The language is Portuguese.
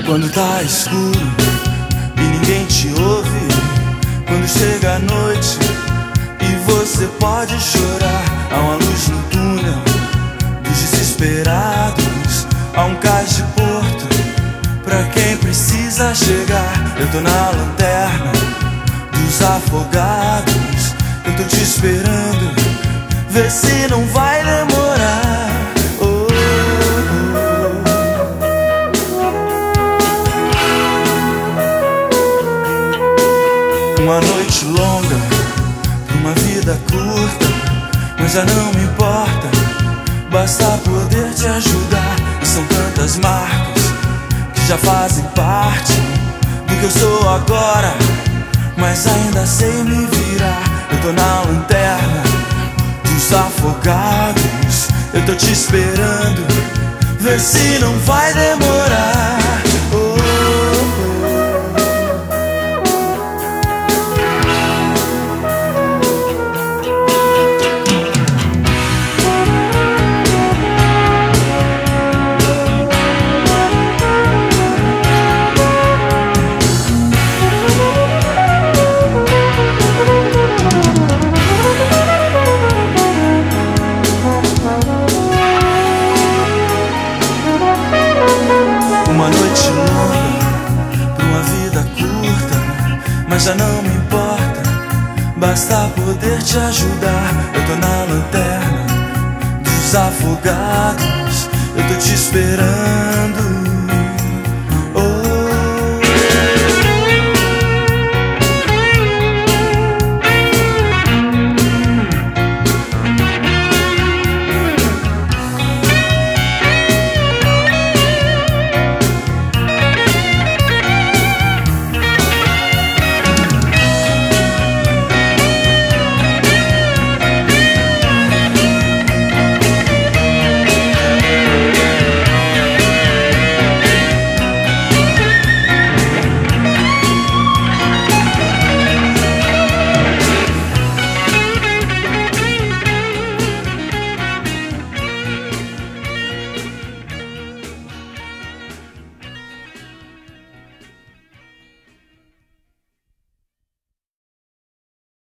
Quando tá escuro e ninguém te ouve, quando chega a noite e você pode chorar, há uma luz no túnel dos desesperados, há um cais de porto pra quem precisa chegar. Eu tô na lanterna dos afogados, eu tô te esperando, vê se não vai demorar. Uma noite longa, uma vida curta, mas já não me importa, basta poder te ajudar. E são tantas marcas que já fazem parte do que eu sou agora, mas ainda sei me virar. Eu tô na lanterna dos afogados, eu tô te esperando, vê se não vai demorar. Uma noite longa, pra uma vida curta, mas já não me importa, basta poder te ajudar. Eu tô na lanterna dos afogados, eu tô te esperando,